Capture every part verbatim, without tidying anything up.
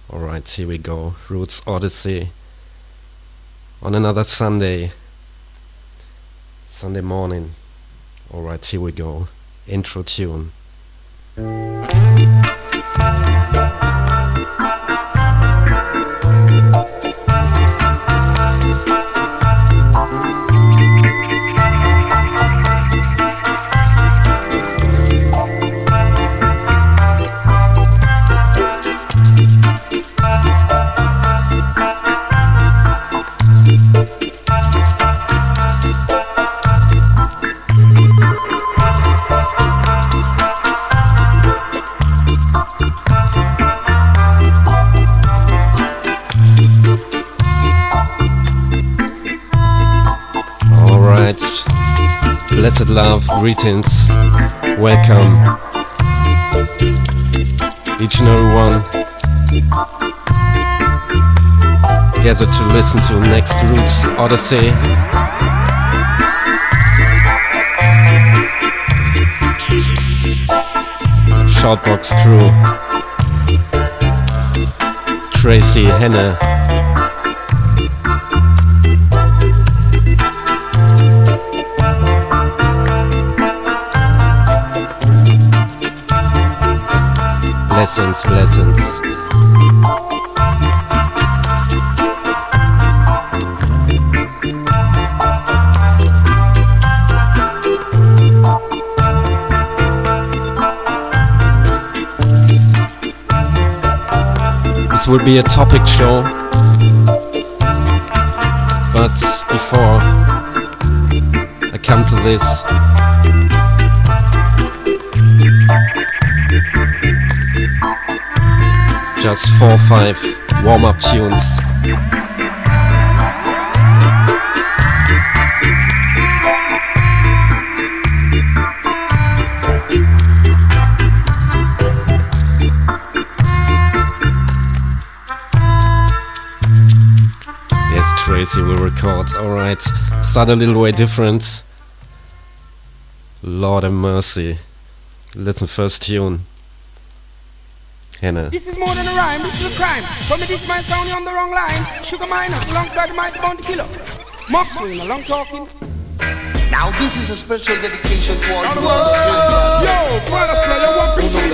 Alright, here we go. Roots Odyssey. On another Sunday. Sunday morning. Alright, here we go. Intro tune. Blessed love, greetings, welcome, each and every one gathered to listen to next Roots Odyssey. Shoutbox crew, Tracy, Hannah, blessings, blessings. This will be a topic show, but before I come to this, just four or five warm-up tunes. Yes, Tracy will record. Alright, start a little way different. Lord have mercy. Listen, first tune. Hannah. This is more than a rhyme, this is a crime. From me this man sound you on the wrong line. Sugar Minor, alongside the mighty bounty killer. Moxley, a long talking. Now this is a special dedication to all you all. Yo, Father Slayer, what brings you the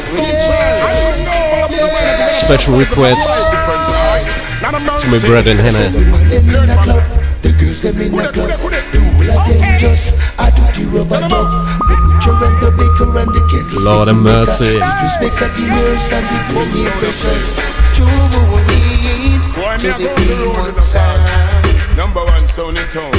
sunshine? Special request to my brother and Hannah. The girls them in the club, the whole of them just I do the rubber dubs. The butcher and the baker and the candles. Lord have mercy. Respect at the nurse and the gourmet precious. Julie, to the big one sound. Number one sound in town.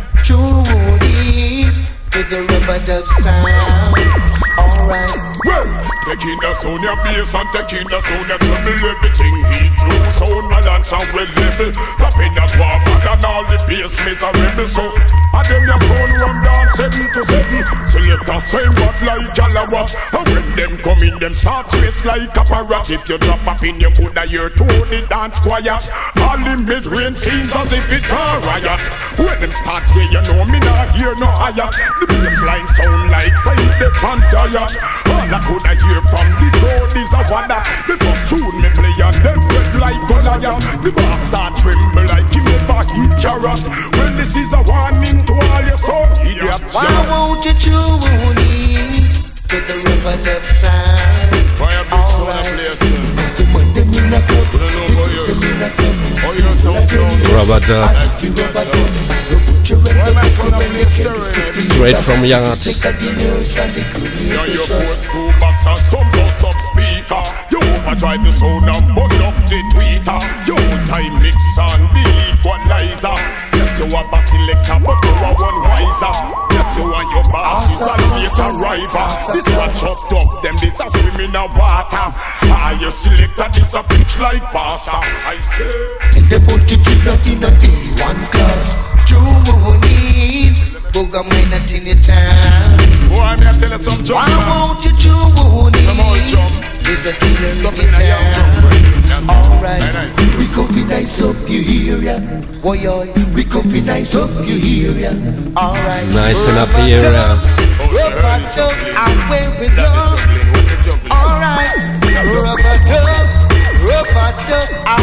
Julie, to the rubber dub sound. Alright. Well, taking the sound your bass and taking the sound your treble. Everything he drew, sound balance and well level. Popping that warmer than all the bass miserable. So, I them your phone run down seven to seven. Select a same but like Jalawas. And when them come in, them start trace like a parrot. If you drop up in, you coulda hear to the dance quiet. All in mid-rain scenes as if it a riot. When them start here, you know me not hear no higher. The bass line sound like side the pantaya. All I coulda hear from the crowd is a wonder. The first tune me play and them red like Goliath. The bass start tremble like he never eat carrot. Well, this is a warning to all your son idiots. Why won't you tune in to the rubber dub sound? Why a big sound a place then? The man them in the club, We don't know about the yours. girls them in the club. Oh, your sound sound. Rubber dub. I do the rubber dub. The butcher and Why the my baker sound a and the place candles. stirring? Straight from yard. Respect at the nurse and the gourmet Now your precious. old school box and some bus up speaker. You overdrive the sound and burn up the tweeter. Your old time mix and the equalizer. Yes, you are a selector, but you are one wiser. Yes, you and your boss is a later rival. This one chopped up, them this a swim in the water. Ah, you selector, this a pitch like pasta. I say, The booty kid up in a A one class. Tune in, Boga man at in the town. boy, I'm here tell you some jump. Why won't you tune in? Come on, jump. There's a killer in Jump the in a young town. jump. Alright, Very nice. we come fi nice up, you hear ya? Boy, oi, we come fi nice up, you hear ya? Alright, Nicing up the area. Rubber dub, and where we go. Alright, rubber dub, rubber dub,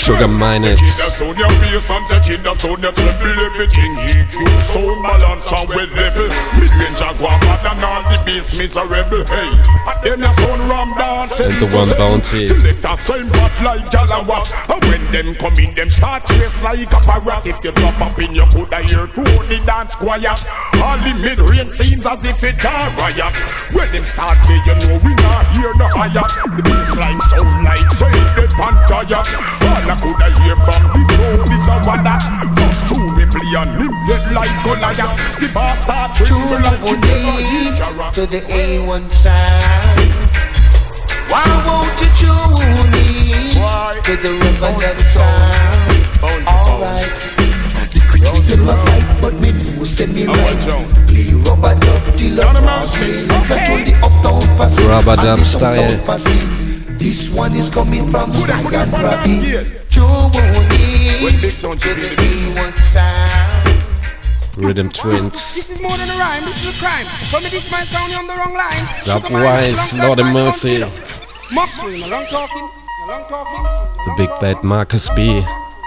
Sugar Minott. Taking the sound your bass and taking the sound your treble. Everything E Q, sound balance and well level. Mid-range Jaguar and all the bass miserable. Hey, and then the sound ram dance. And the one bounty. Select a same pop like Galawas. And when them come in, them start chase like a parrot. If you drop up in your could I hear to the dance choir. All the mid-range seems as if it a riot. When them start there, you know we not hear no higher. The bassline sound like say the pantaya. All I could I hear from the road is a wada. Cause true me play and him dead like Goliath. The bass start tremble like you never hear Jara. To the A one side. Why won't you tune in? Why? To the Rubber side. Alright. The critics them a fight, but me know send me right. Play rubber dub till a passing. Control the uptown passing. Rubber dub style. This one is coming from Sky and Robbie. When big sound to the A one side. Rhythm Twins. This is more than a rhyme, this is a crime. For me this might sound you on the wrong line. Dubwise, Lord of Mercy. Moxley, no long talking, no long talking. The big bad Marcus B.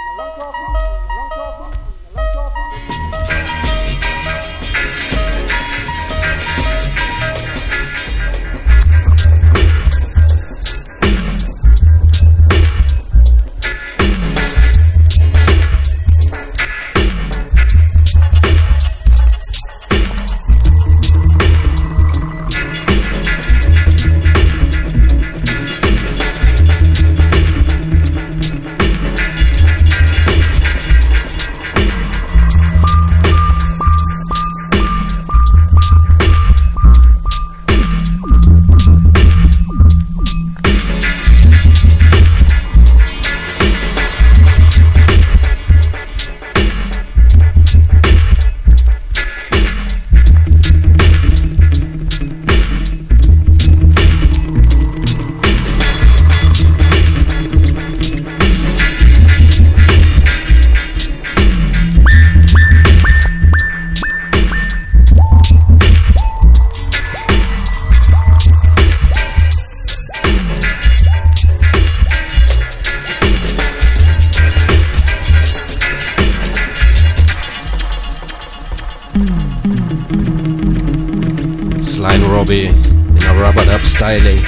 Robbie in a rubber dub styling.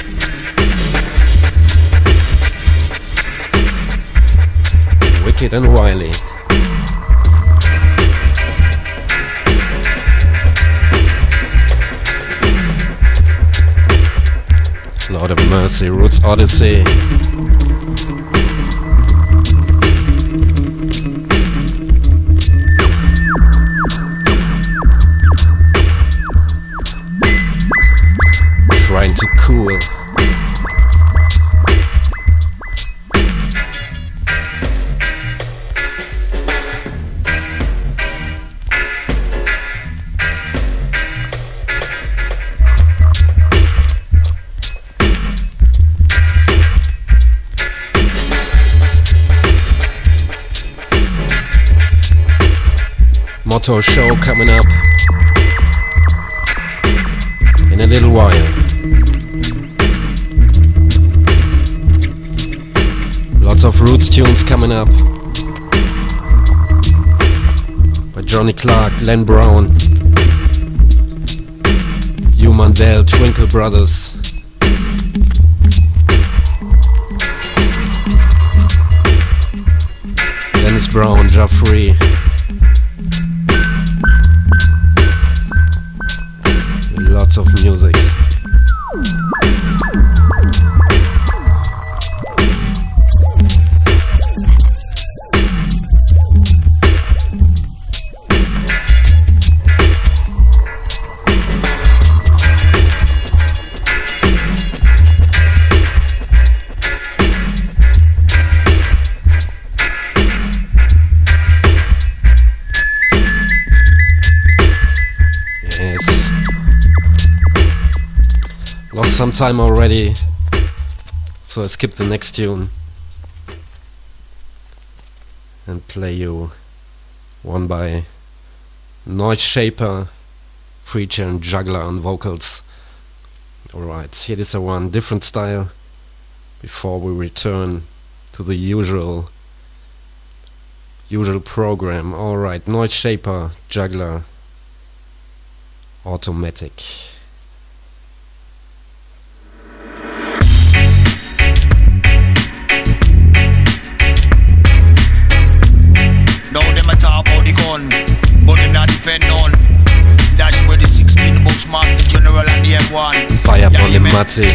Wicked and wily. Lord of Mercy, Roots Odyssey. Trying to cool. Motto show coming up in a little while. Lots of Roots tunes coming up by Johnny Clark, Len Brown, Hugh Mandel, Twinkle Brothers. Dennis Brown, Jaffrey. Lots of music. Some time already, so I skip the next tune and play you one by Noise Shaper, Preacher and Juggler on vocals. Alright, here is a one different style before we return to the usual Usual program. Alright, Noise Shaper, Juggler, Automatic. Now them a talk about the gun, but them not defend none. That's where the six-pin Bushmaster General and the M one. Fire for the Matic.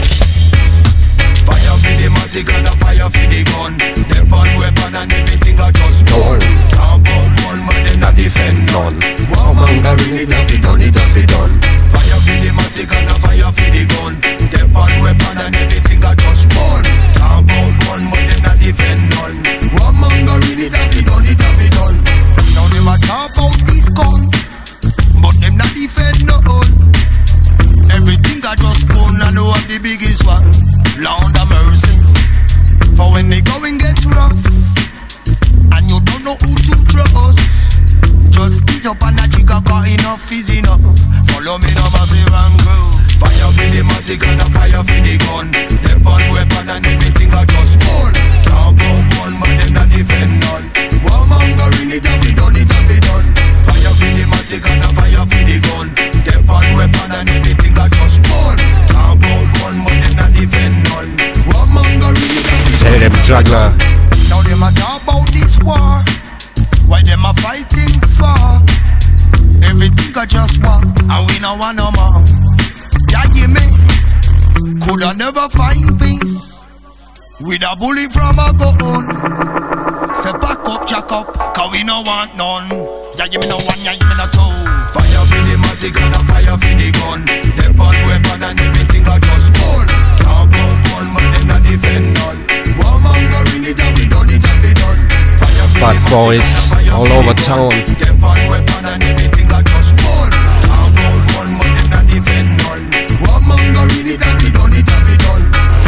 Fire for the Matic and a fire for the gun. Them one weapon and everything I just burn. Talk about one, but them not defend none. One man got ring it up, it done, it up, it done. Fire for the Matic and a fire for the gun. Them one weapon and everything I just burn. Talk about one, but them not defend none. One man got ring it up, it done, it up, it done. Now them a talk about this gun, but them not defend none. Everything I just gun, I know I'm the biggest one. Lord have mercy. For when they going get rough and you don't know who to trust, just ease up on the trigger, got enough is enough. Follow me now, massive and grow. Fire for the Matic and a fire for the gun. Them one weapon and everything I just burn. Talk about one, but them not defend none. One man go ring it up, it done, it up, it done. Fire for the Matic and a fire for the gun. Them one weapon and everything I just burn. Talk about one, but them not defend none. One man go ring it up, it Tell them Juggler. now them a talk about this war. Why them a fighting for? Everything I just want, and we no want no more. Yeah, you me coulda never find peace with a bullet from a gun. Say pack up, jack up, cause we no want none. Yeah, you me no one, yeah, you me no two. Fire for the Matic and a fire for the gun. Them one weapon and everything I just burn. Talk about one, but them not defend none. One man go ring it up, it done, it up, it done. Fire for Bad the boys Matic and a fire all for over the town. gun. Them one weapon and everything I just burn. Talk about one, but them not defend none. One man go ring it up, it done, it up, it done.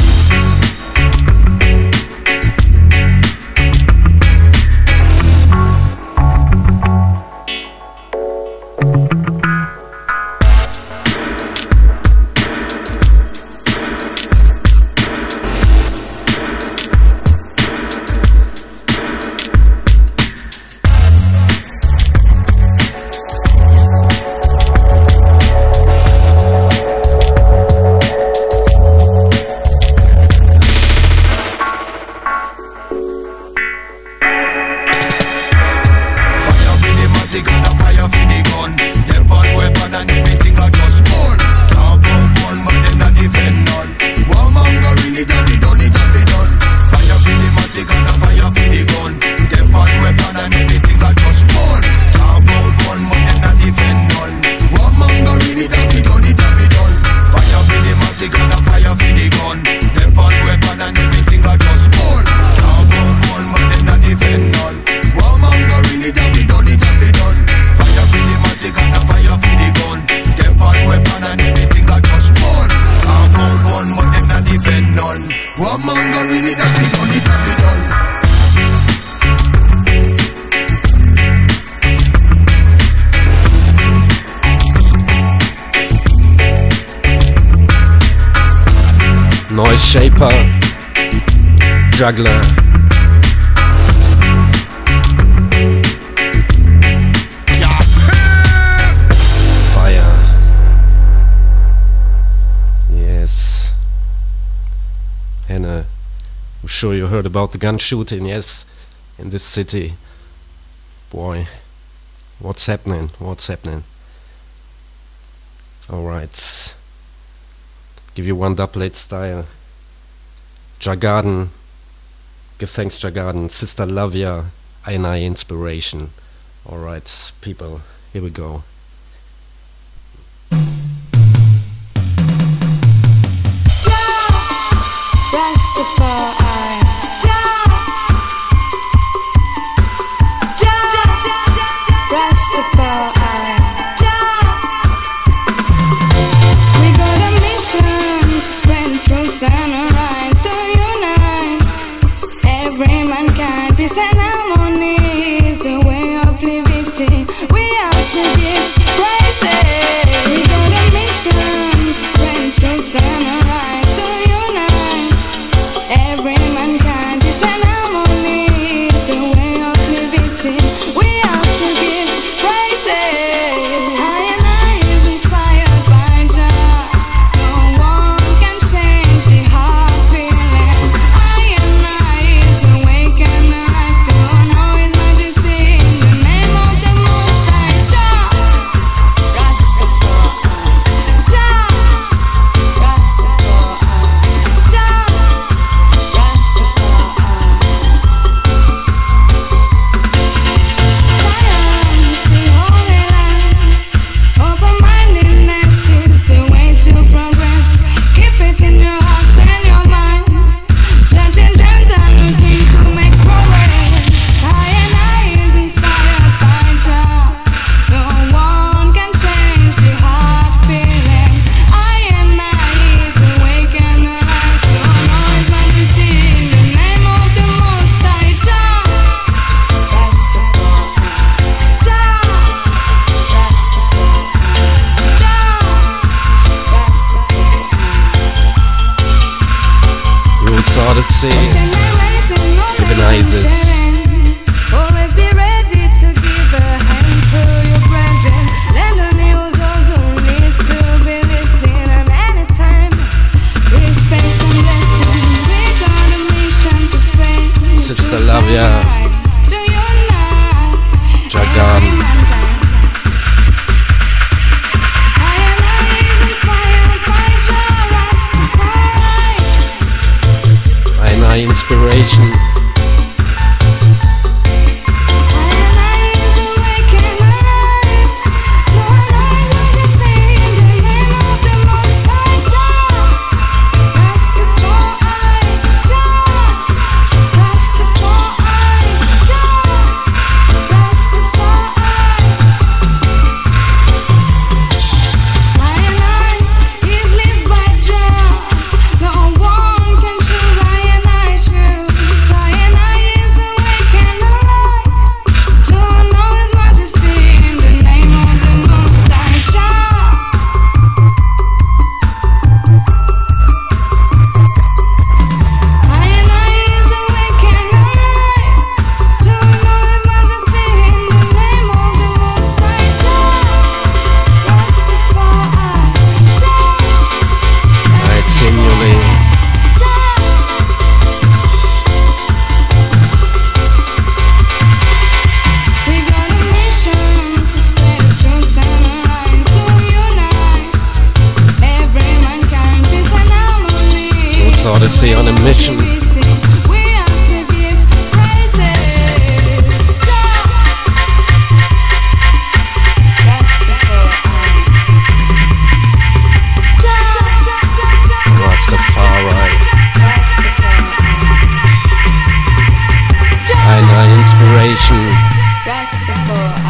Noise Shaper, Juggler. Fire. Yes. Hannah, I'm sure you heard about the gun shooting, yes, in this city. Boy, what's happening? What's happening? Alright. Give you one doublet style. Jagarden. Give thanks, Jagarden. Sister Lavia, I N I Inspiration. Alright, people, here we go. Peace and harmony is the way of living. We have to give praises. We got a mission to spread truth and right to unite every Odyssey, Divinizes. Always be ready to give a hand to your brethren. Lend the news, also need to be listening. And anytime, respect and blessings. We got a mission to spread. Sister Lavia, Jagan. My inspiration. Odyssey on a mission. Rastafari. Eine Inspiration. Rastafari.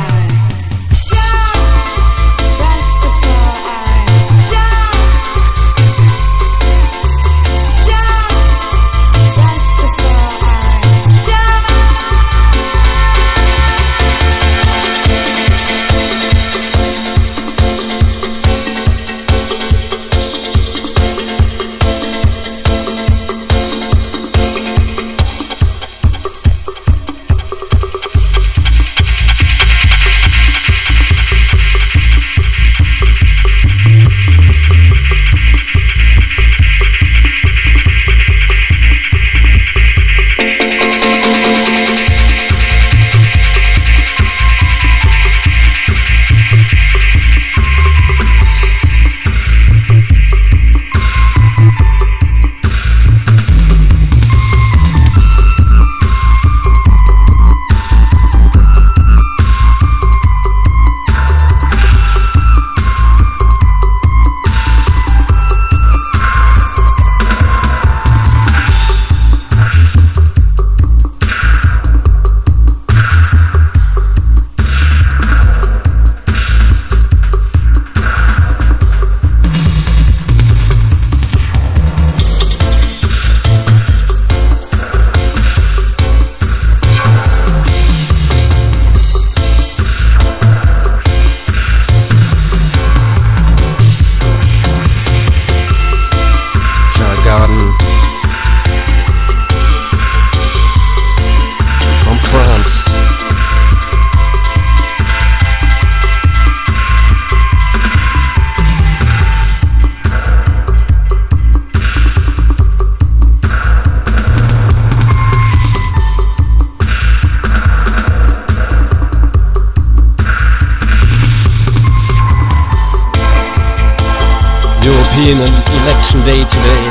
European election day today.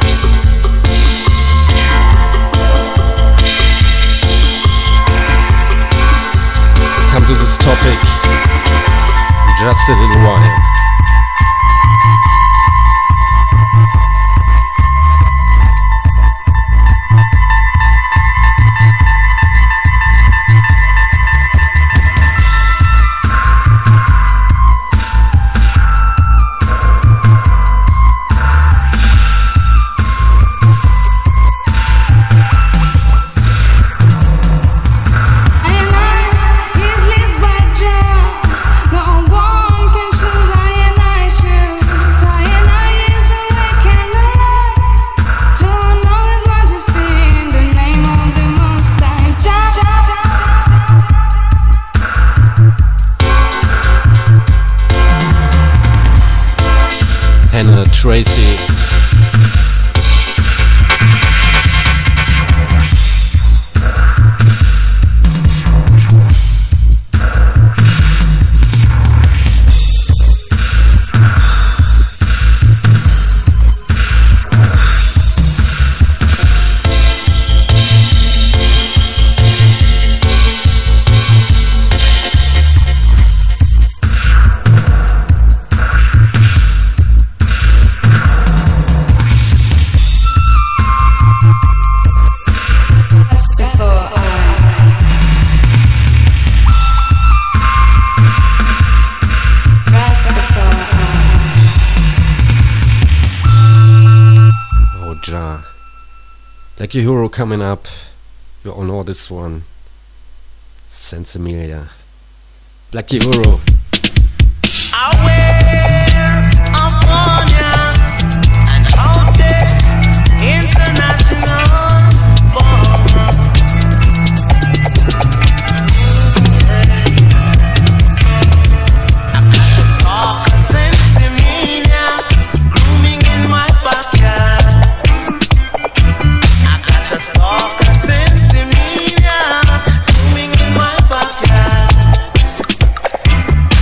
Come to this topic in just a little while. No one can choose. Black Uhuru coming up. You all know this one. Sensimilia. Black Uhuru. Stalker,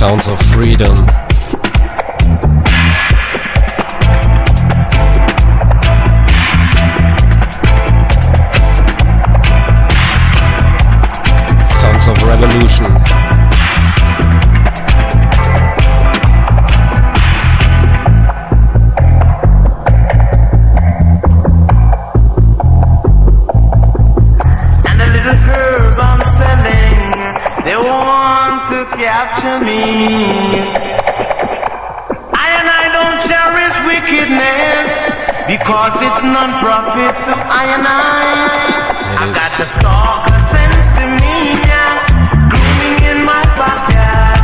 Sounds of Freedom. Sounds of Revolution. Capture me. I and I don't cherish wickedness because it's non-profit to I and I. I got the stalk of sense in me, yeah, grooming in my backyard.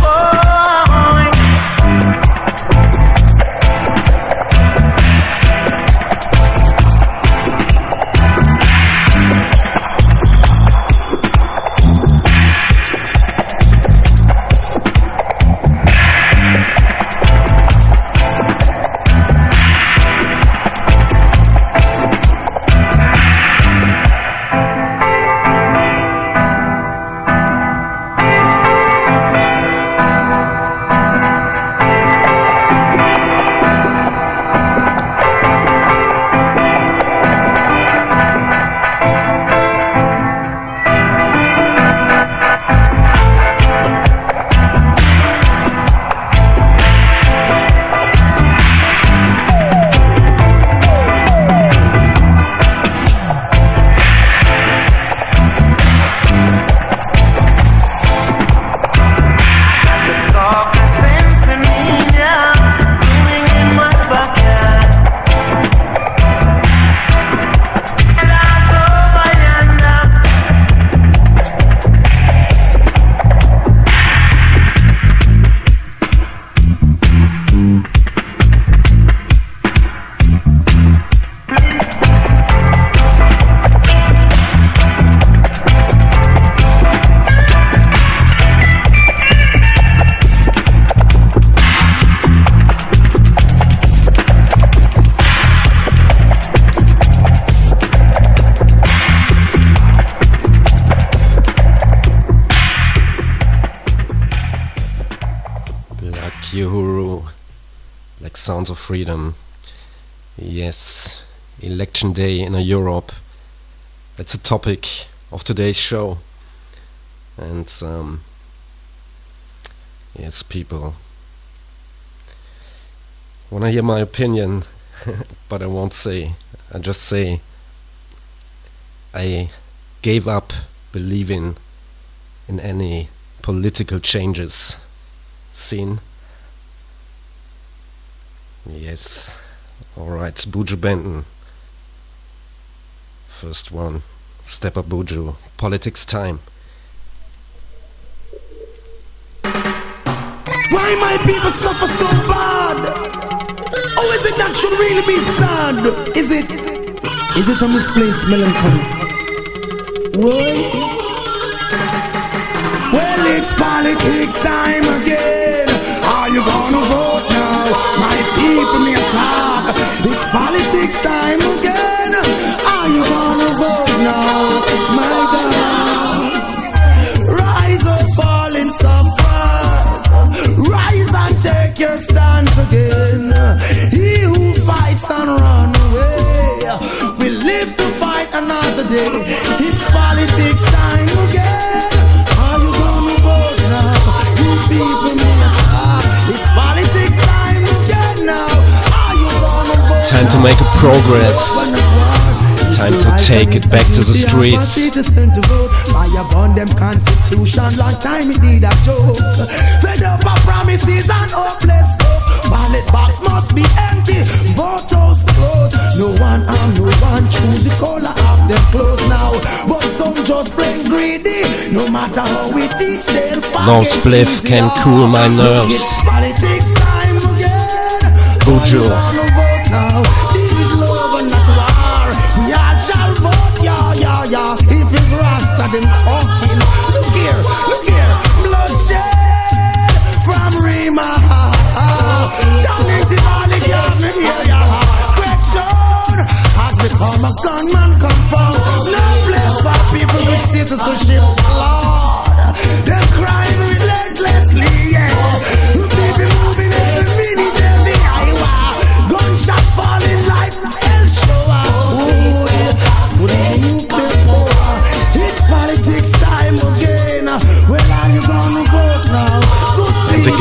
Sounds of Freedom. Yes, election day in Europe. That's a topic of today's show. And um, yes, people wanna hear my opinion, but I won't say. I just say I gave up believing in any political changes. Seen? Yes. Alright, Buju Banton. First one. Step Up Buju. Politics time. Why my people suffer so bad? Oh, is it that should really be sad? Is it? Is it a misplaced melancholy? Why? Well, it's politics time again. Are you gonna vote now? My people may talk. It's politics time again. Are you gonna vote now? My God. Rise up, fallen sufferers. Rise and take your stance again. He who fights and run away will live to fight another day. It's politics time again. Are you gonna vote now? You people may talk. It's politics time again now. Are you gonna vote? Time to make a progress. Time to take it back to the streets. I abandon them constitution, long time it need a joke. Fed up of promises and hopeless hope. Ballot box must be empty, vote house closed. No one arm, no one choose the color of them clothes now. But some just plain greedy. No matter how we teach, they'll find No spliff can cool my nerves. It's politics time again. Buju. Now, this is love and not war. We all shall vote, yeah, yeah, yeah. If it's Rasta, them talking. Look here, look here. Bloodshed from Rima. Down in the valley, yeah, yeah, yeah. Question has become a gunman compound. No place for people with citizenship, Lord. They're crying relentlessly, yeah.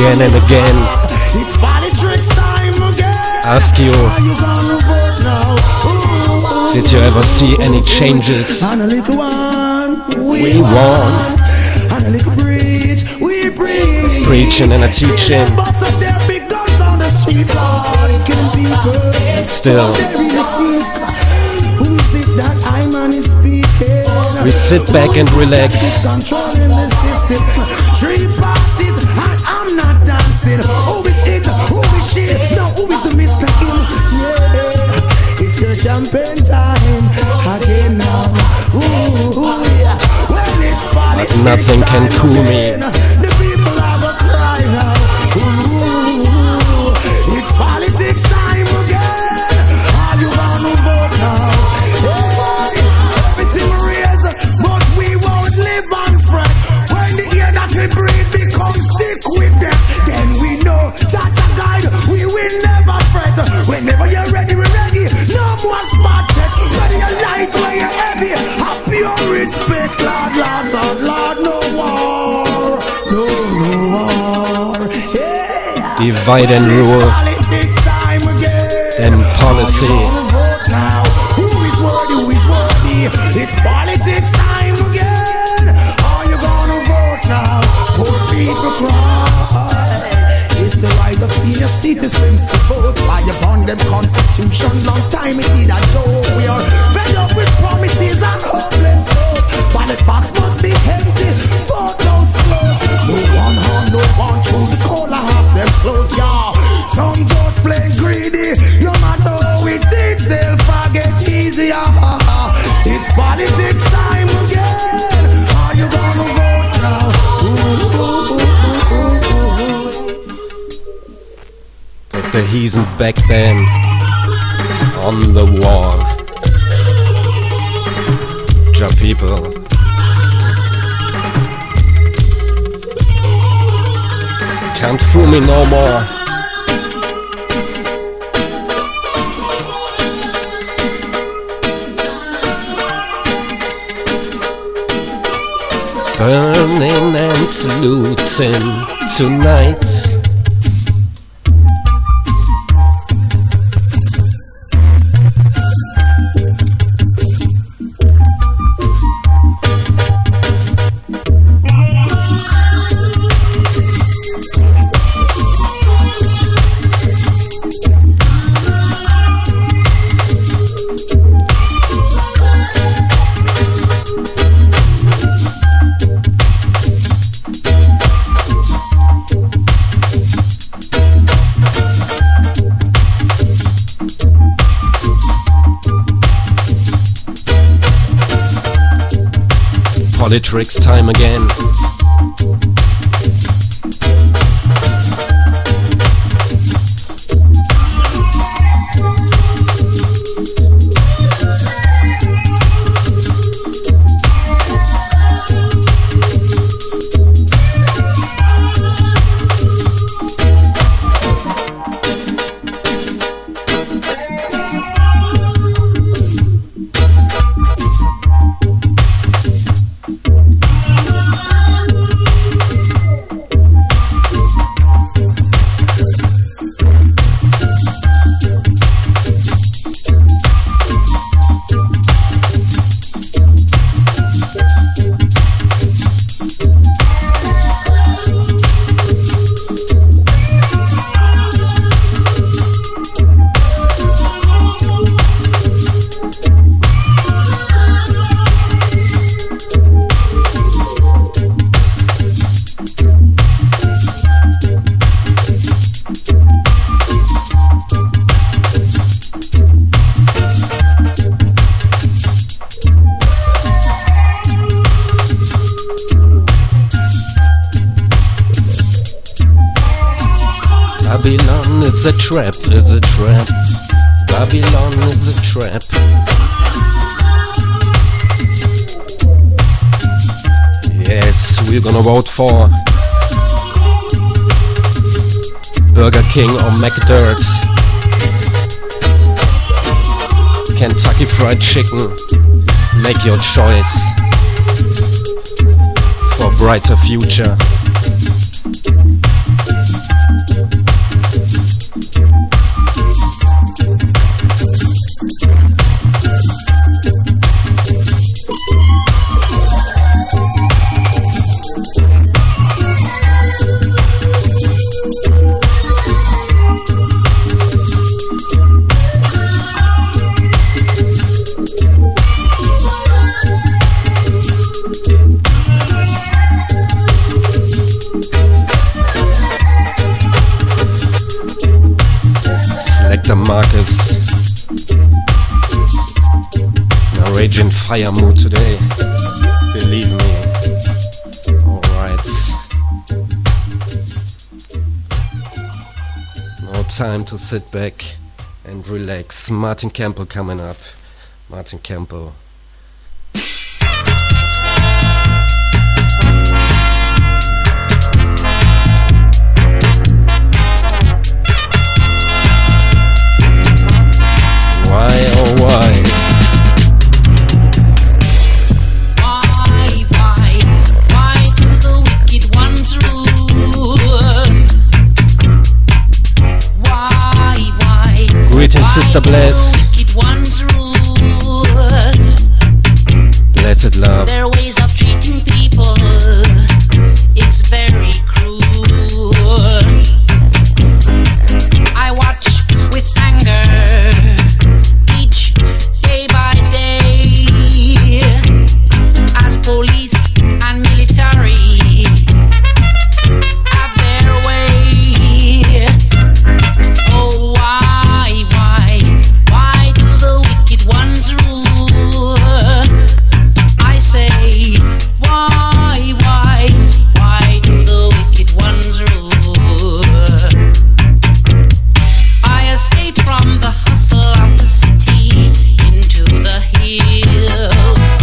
again and again. It's politics time again. Ask you, Are you gonna vote now? Ooh. did you ever see any changes? And a little one, we, We won. won. And a little preach, we preach. Preaching and a teaching. Still them bust up their big guns on the street, Lord, killing people. Still. They're really sick. Who is it that I man is speaking? We sit back and relax. Controlling the system. Three parties and I'm not dancing. Who is it? Who is she? No, who is the Mister Him? Yeah, it's your campaign time again now. Ooh, yeah. When it's politics, But nothing can time cool me. again, the people are gonna cry now. Ooh, it's politics time again. Are you gonna vote now? Hey, everything raise, but we won't live on fret. When the air that we breathe becomes thick with them, then we know, Cha-cha guide, we will never fret. Whenever you're ready, we're ready. No more spot check. Whether you're light, whether you're heavy, happy or respect, Lord, Lord, Lord, Lord, no war, no, no war. Yeah. Divide and rule. Politics time again. Then policy. Are you gonna vote now? Who is worthy? Who is worthy? It's politics time again. Are you gonna vote now? Poor people cry. It's the right of senior citizens to vote. By upon them constitution, long time it did a joke. We are fed up with promises and hopeless hope. Ballot box must be empty, photos closed. No one harm, no one through the collar, half them close, y'all. Some just plain greedy. No matter how it is, they'll forget easier. It's politics time again. Are you gonna vote now? Ooh, ooh, ooh, ooh, ooh. But the heathen back then on the wall. Ja people. Can't fool me no more. Burning and saluting tonight. Politics time again. Babylon is a trap, is a trap. Babylon is a trap. Yes, we're gonna vote for Burger King or McDirt, Kentucky Fried Chicken. Make your choice for a brighter future. raging fire mood today. Believe me. Alright. Now time to sit back and relax. Martin Campbell coming up. Martin Campbell. Why, oh why? Why, why, why do the wicked ones rule? Why, why? Greetings, Sister Bless. Wicked ones rule. Blessed love. Their ways of treating people, it's very cruel. I watch with anger. Day by day, as police and military have their way. Oh, why, why, why do the wicked ones rule? I say, why, why, why do the wicked ones rule? I escape from the hustle of the city into the hills,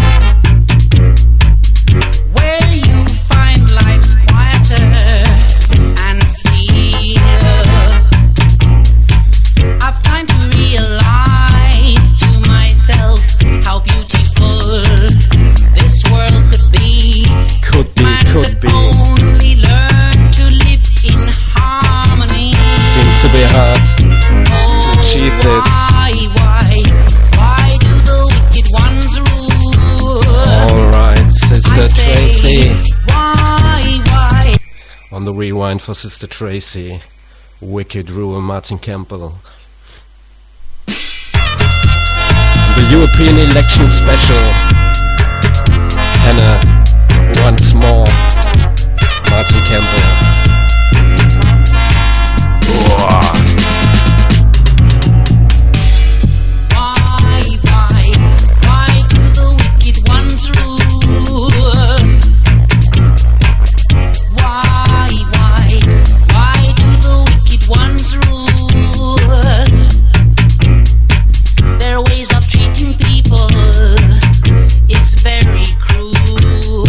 where you find life's quieter and still. I've time to realize to myself how beautiful this world could be. Could be, Man could be. only learn to live in harmony. Seems to be hard to achieve this. Why, why, why do the wicked ones rule? Alright, Sister I say, Tracy. why, why? On the rewind for Sister Tracy. Wicked Rule, Martin Campbell. The European election special. Hannah, once more. Martin Campbell. Why, why, why do the wicked ones rule? Why, why, why do the wicked ones rule? Their ways of treating people, it's very cruel.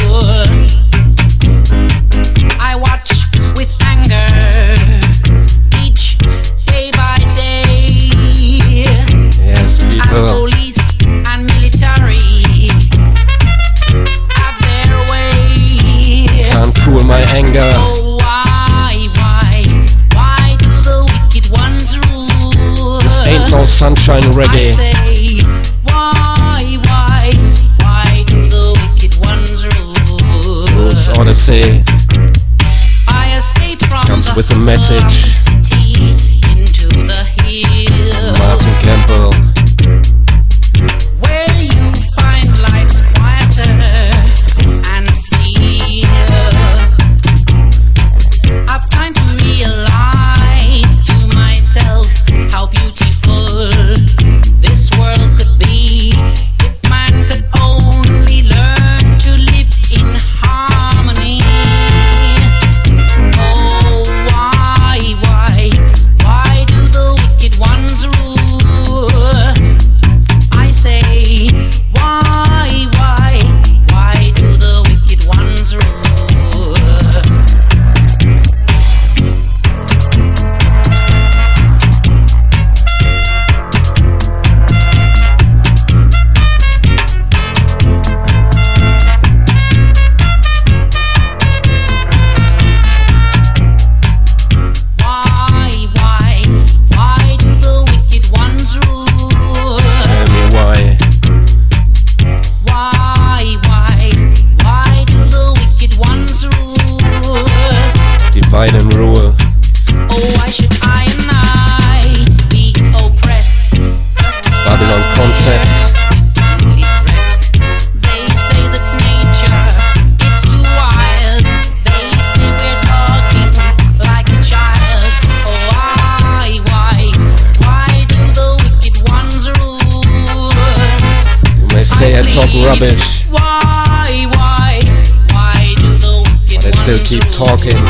I watch with anger each day by day. Yes, As people. police and military have their way. Can't cool my anger. Oh, why, why, why do the wicked ones rule? This ain't no sunshine I reggae. say, why, why, why do the wicked ones rule? Rules Odyssey. I escape from Comes the with a hustle of message. the city into the hills, Martin Campbell. where you find life's quieter and still. I've time to realize to myself how beautiful this world could be if man could only learn to live in harmony. Oh, why, why, why do the wicked ones rule? I say, why, why, why do the wicked ones rule? Why, why, why do the wicked ones rule? Tell me why. Why, why, why do the wicked ones rule? Divide and rule. Oh, why should I and I be oppressed? Just because Babylon we're concept. differently dressed. They say that nature, it's too wild. They say we're talking like a child. Oh, why, why, why do the wicked ones rule? You may say I talk rubbish, why, why, why do the wicked but I still ones keep rule? talking.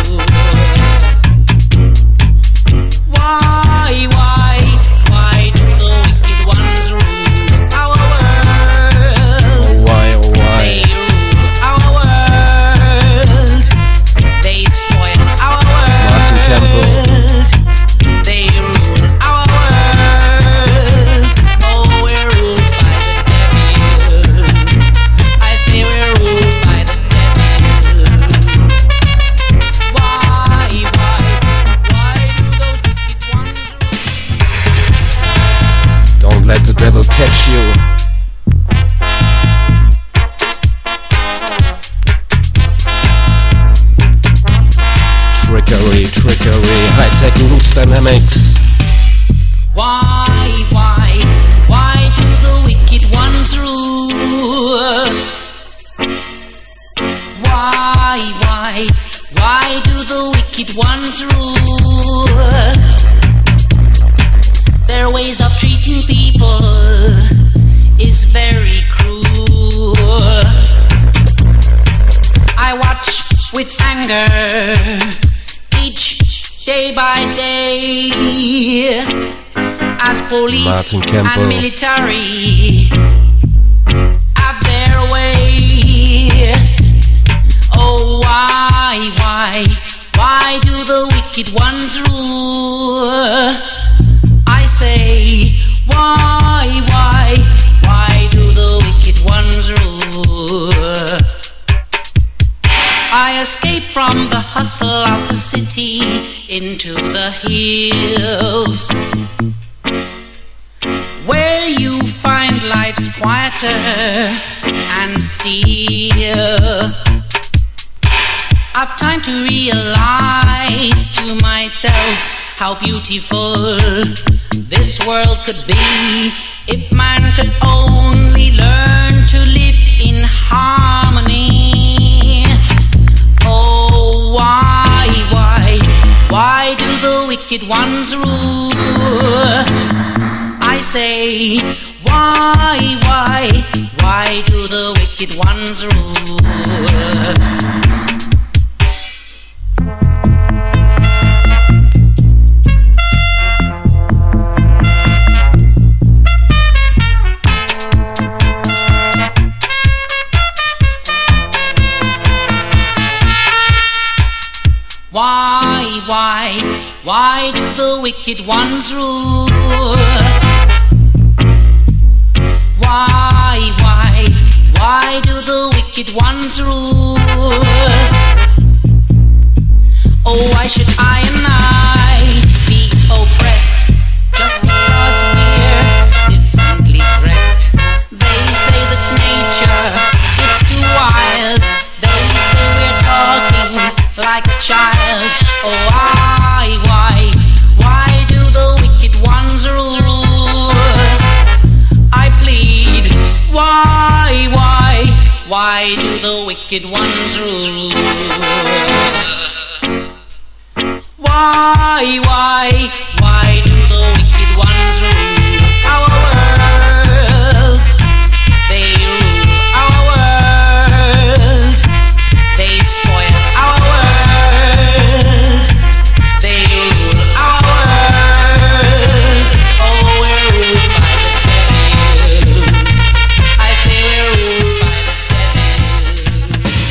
Why, why, why do the wicked ones rule our world? Oh why, oh why? They rule our world. They spoil our world. Martin Campbell. They rule our world. Oh, we're ruled by the devil. I say we're ruled by the devil. Why, why, why do those wicked ones rule? Don't let the devil catch you. Trickery, trickery, high-tech roots dynamics. Why, why, why do the wicked ones rule? Why, why, why do the wicked ones rule? Their ways of treating people is very cruel. I watch with anger each day by day as police Martin Campbell. and military have their way. Oh, why, why, why do the wicked ones rule? I say, why, why, why do the wicked ones rule? I escaped from the hustle of the city into the hills, where you find life's quieter and still. I've time to realize to myself how beautiful this world could be if man could only learn to live in harmony. Oh, why, why, why do the wicked ones rule? I say, why, why, why do the wicked ones rule? Why, why, why do the wicked ones rule? Why, why, why do the wicked ones rule? Oh, why should I and I be oppressed just because we're differently dressed? They say that nature, it's too wild. They say we're talking like a child. Oh, why, why, why do the wicked ones rule? I plead, why, why, why do the wicked ones rule? Why, why, why do the wicked ones rule our world? They rule our world. They spoil our world. They rule our world. Oh, we're ruled by the devil. I say we're ruled by the devil.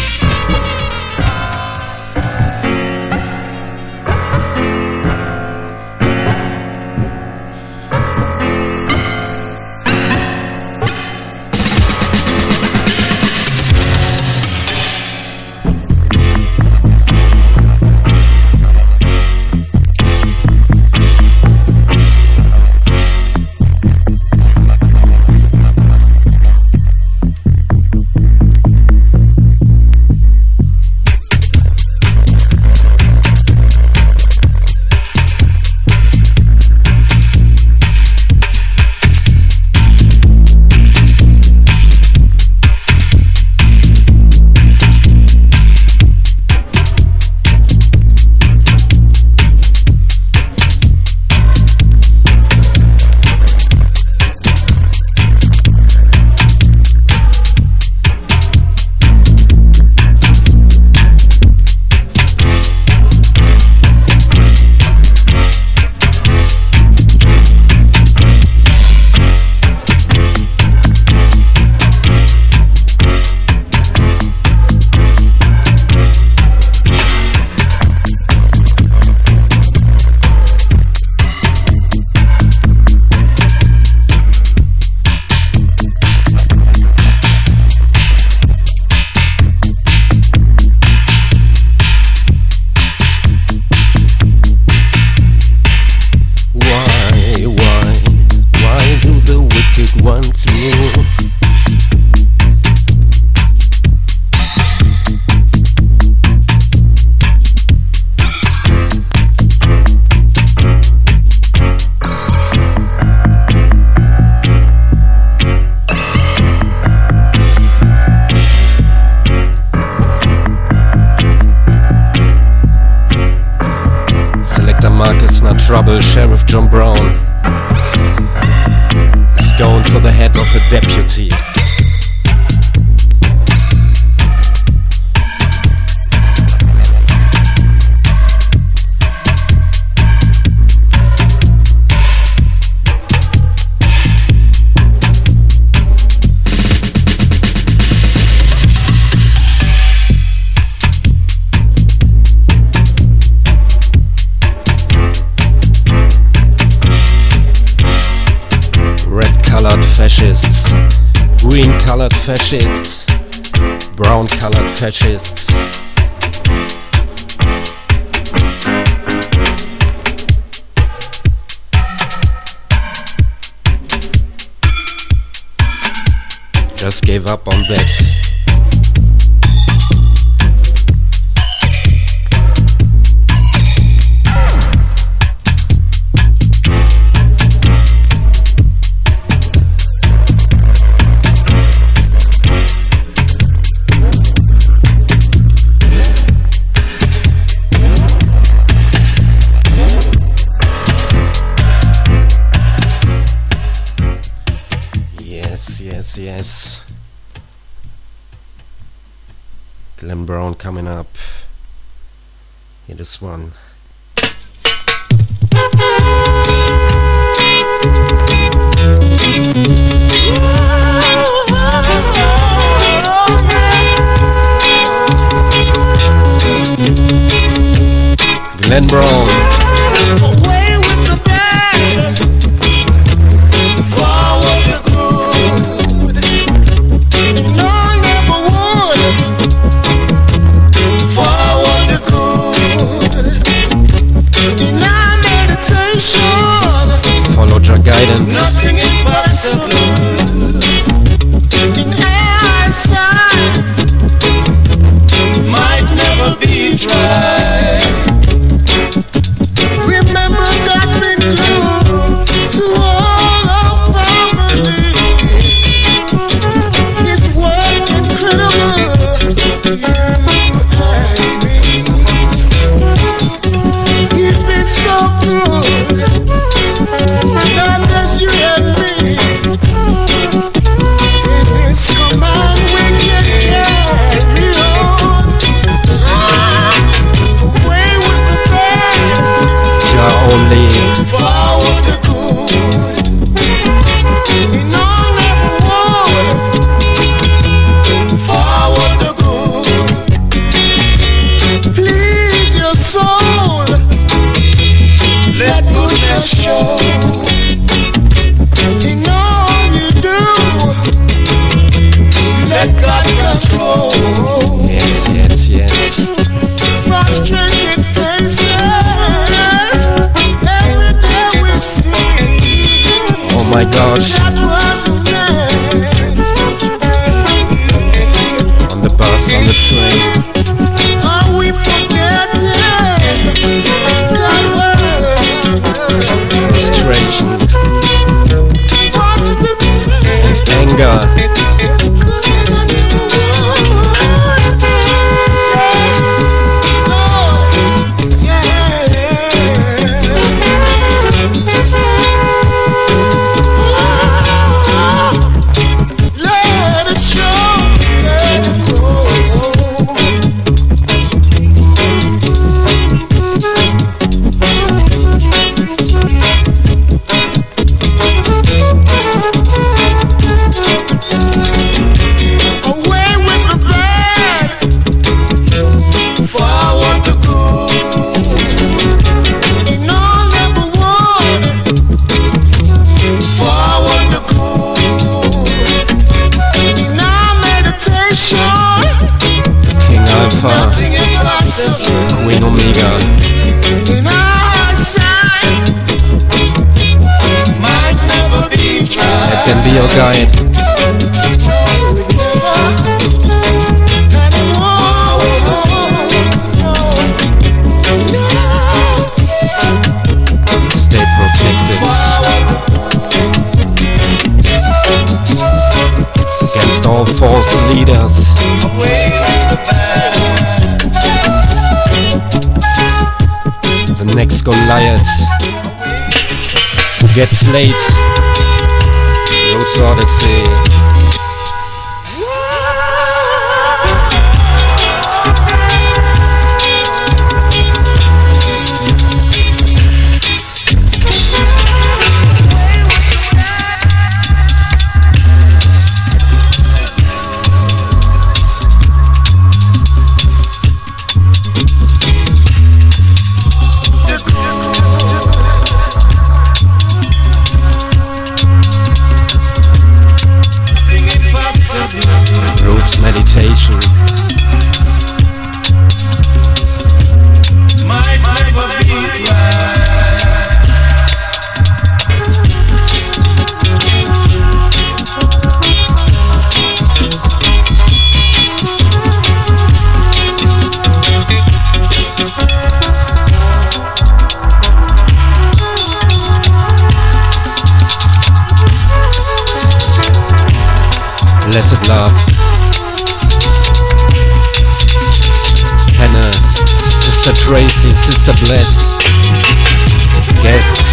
John Brown is going for the head of the deputy. Fascists, green colored fascists, brown colored fascists. Just gave up on that. Yes, Glenn Brown coming up. Here this one. Glenn Brown. Follow your guidance. Nothing impossible in eyesight might never be dry. Remember God been good to all our family. His work incredible. You and me, you've been so good. Not as you and me, in His command we can carry on. Away with the bad, Jah only. forward the good. In all never would, forward the good. Please your soul, let goodness show. In all you do, let God control. Yes, yes, yes. Frustrated faces, every day we see. Oh my gosh. That wasn't meant to be. On the bus, on the train. Are we forgetting that word? Frustration. And anger. Let it show, let it go. Away with the bad, forward the good. In all never would, forward the good. In our meditation, King Alpha, nothing impossible. Queen Omega. In our sight, might never be tried. Let them be your guide. Stay protected against all false leaders. The next Goliath. Gets late. Roots Odyssey. Meditation. Might never be Blessed love. Hannah, Sister Tracy, Sister Bless, guests.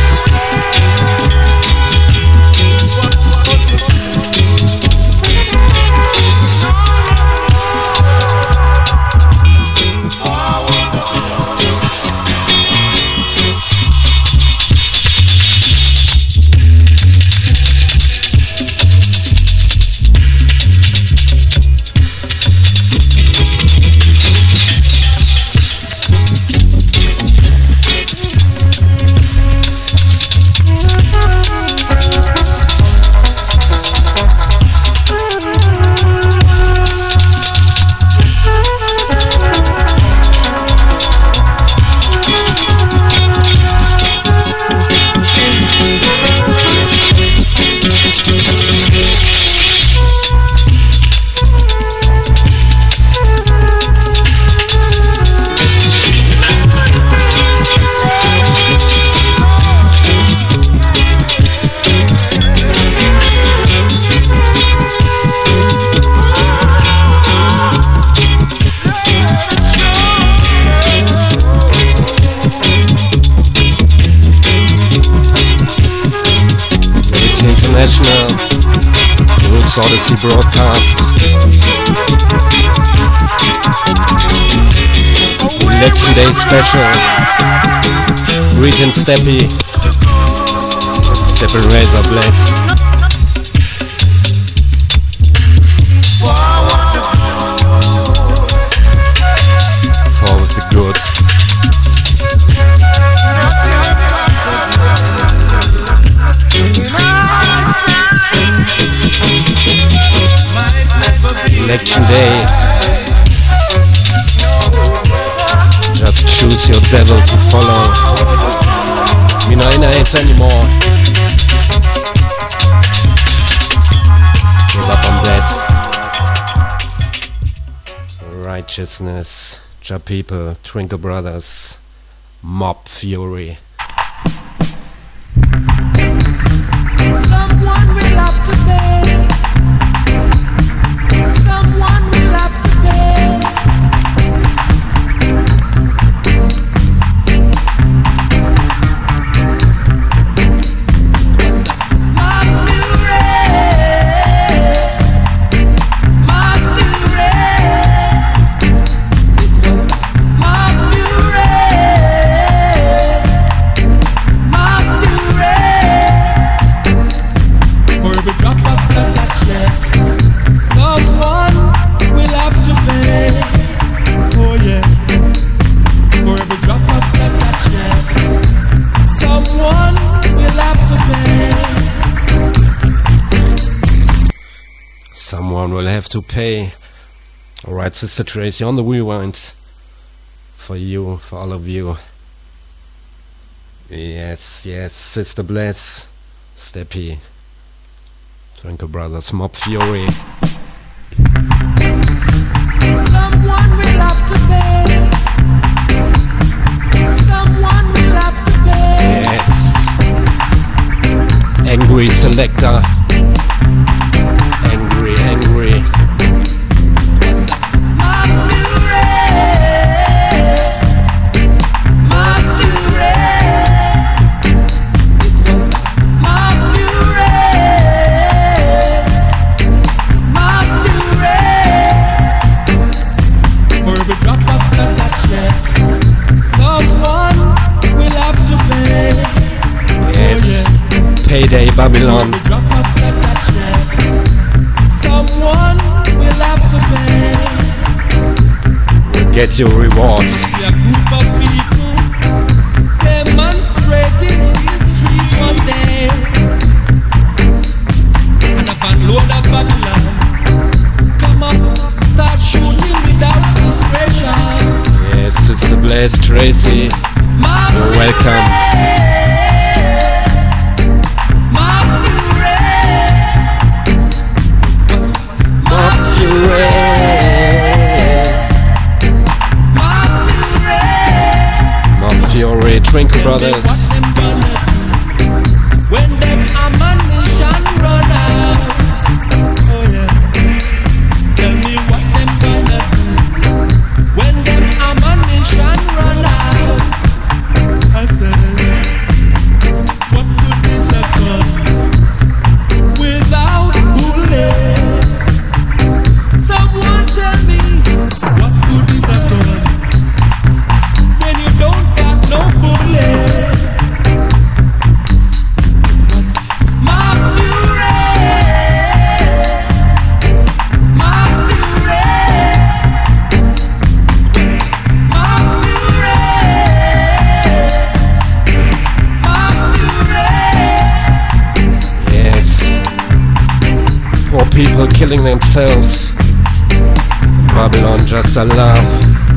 International Roots Odyssey broadcast. Election Day special. Greetings Steppy. Steppy Razor Bless. For the good. Election Day. Just choose your devil to follow. Me no innovates anymore. Give up on that. Righteousness, Ja People, Twinkle Brothers, Mob Fury. Someone will have to pay. Someone will have to pay. My fury, my fury. It was my fury, my fury. For every drop of blood that shed, someone will have to pay. Oh yeah. For every drop of blood that shed, someone will have to pay. Someone will have to pay. Alright, Sister Tracy on the rewind. For you, for all of you. Yes, yes, Sister Bless, Steppy, Twinkle Brothers, Mob Fury. Someone will have to pay. Someone will have to pay. Yes. Angry Selector. Angry, angry. My fury, my fury. It was Babylon. Someone will have to pay. Will get your rewards. A group of people demonstrating in the street one day, and a van load of Babylon come up, start shooting without discretion. Yes, it's the Blaze Tracy. You're welcome. Mob Fury, Twinkle Brothers. When them ammunition run out, oh yeah, tell me what them gonna do. When them ammunition run out, I said, what good is a gun without bullets? Someone tell me, what good is a gun when you don't got no bullets? My fury, my fury, my fury, my fury. Yes. Poor people killing themselves. Babylon, just a laugh.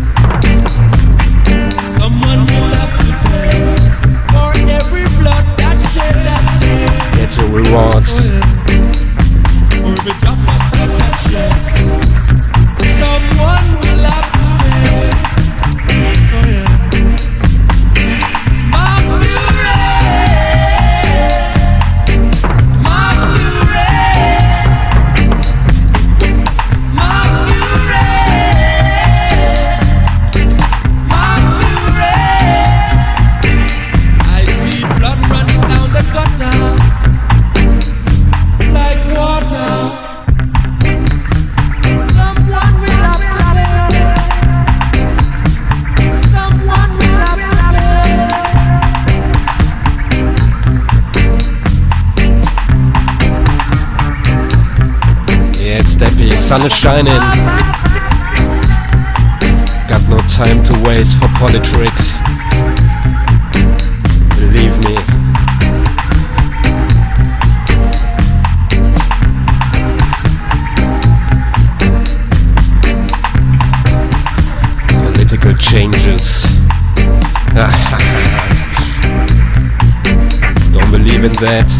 Someone will have to pay for every blood that shed that day. Get your rewards. Or every drop of blood that shed. Someone will have to pay. Oh yeah. My fury, my fury, my fury, my fury. I see blood running down the gutter like water. Someone will have to pay. Someone will have to pay. Yeah, it's Deppy. Sun is shining. Got no time to waste for politics. Believe me. Political changes. Don't believe in that.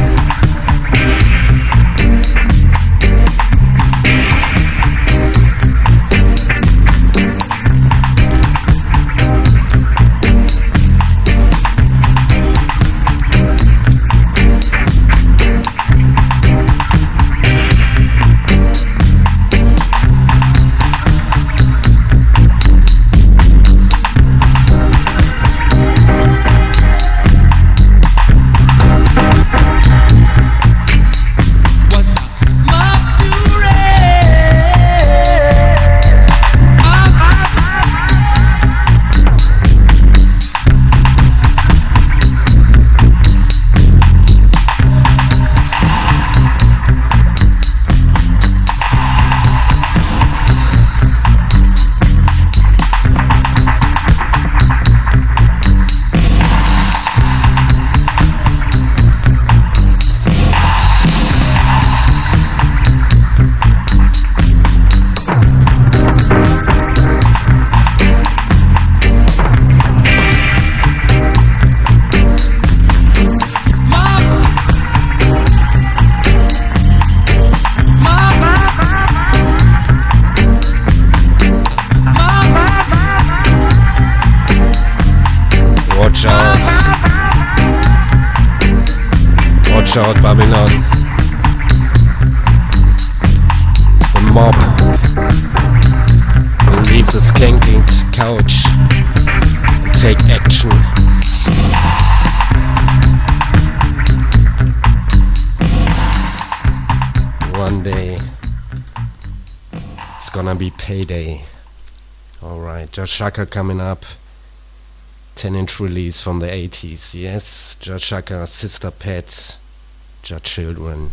Watch out, Babylon. The mob will leave the skanking couch and take action. One day it's gonna be payday. Alright, Josh Shaka coming up. ten inch release from the eighties. Yes, Josh Shaka, Sister Pet, Jah Children.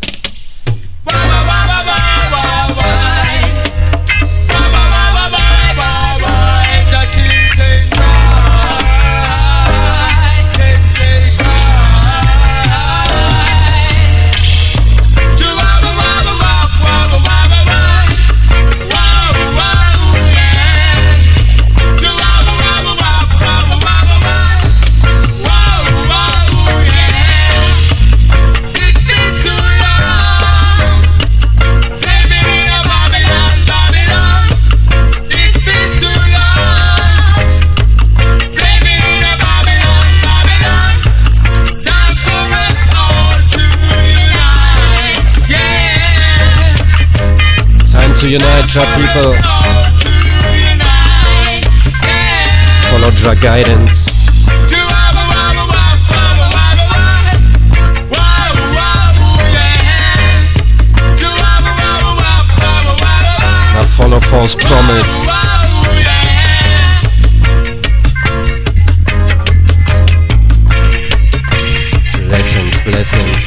To unite, Jah people. Follow Jah guidance. Not follow false promise. Blessings, blessings.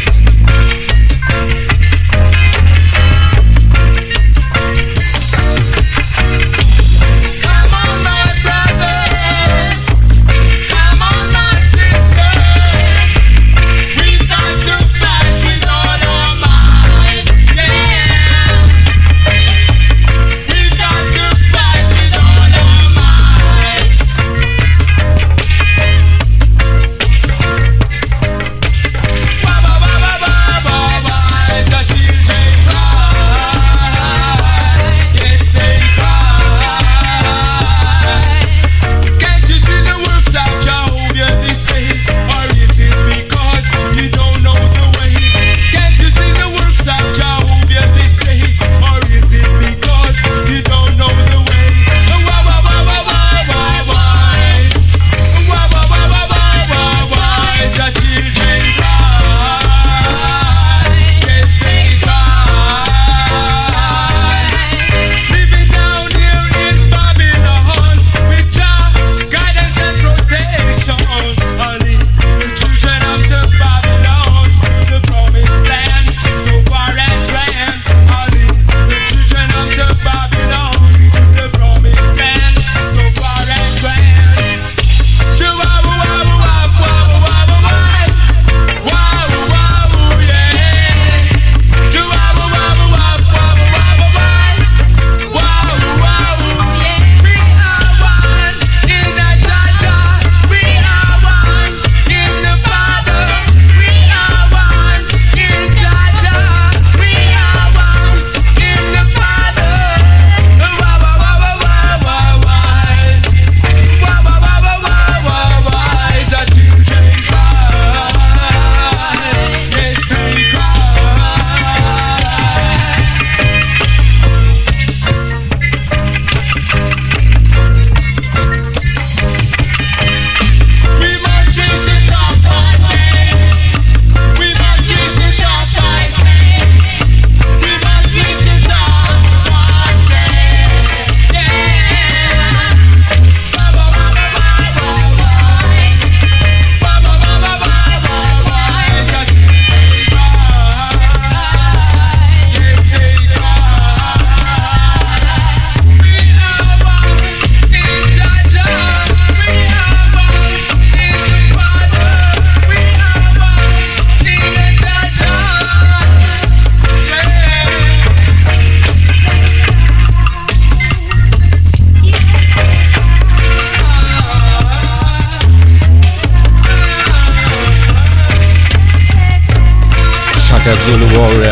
Zulu Warrior,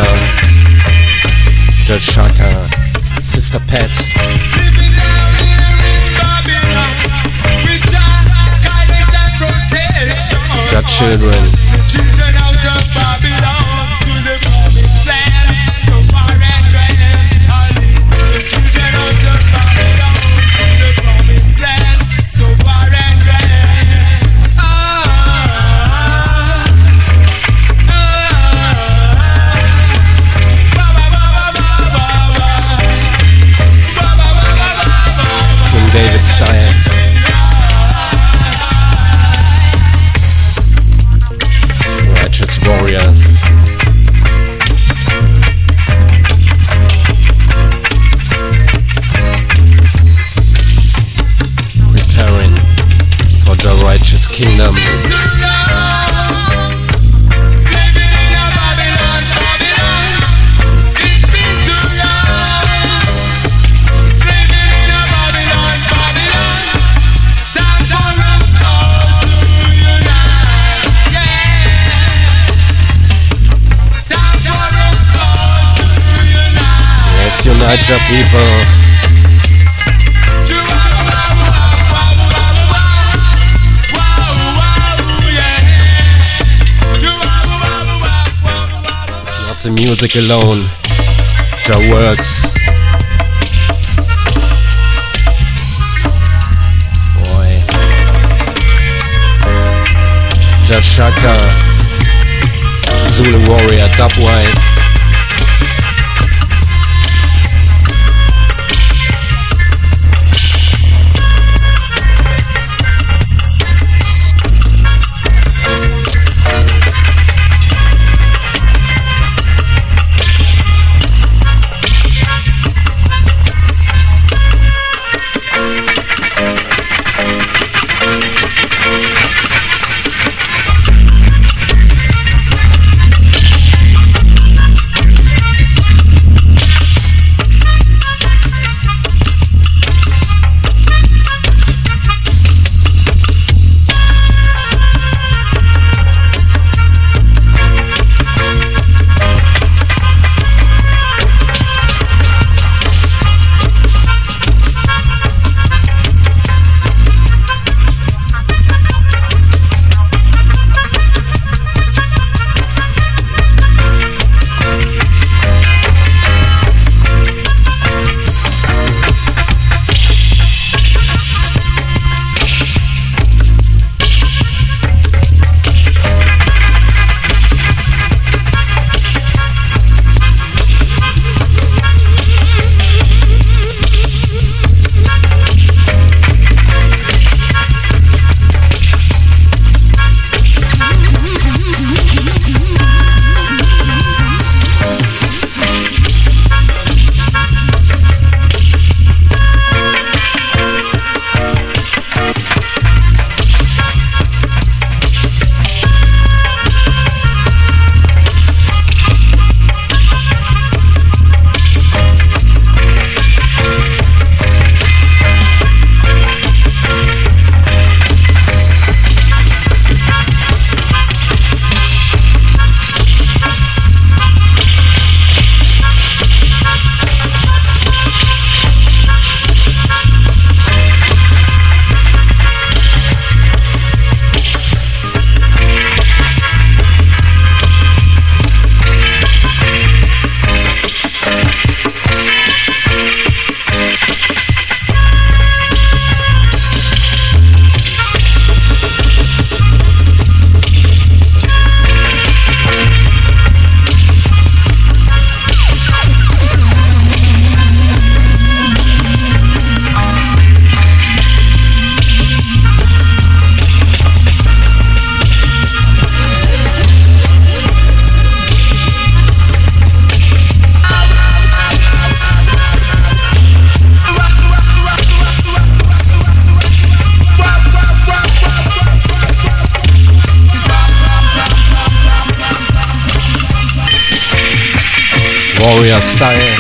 Jah Shaka, Sister Pat. Jah Children. David style. unite your people. The music alone, Jah works. Boy, Jah Shaka, Zulu warrior, dubwise. Warrior style.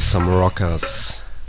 some rockers.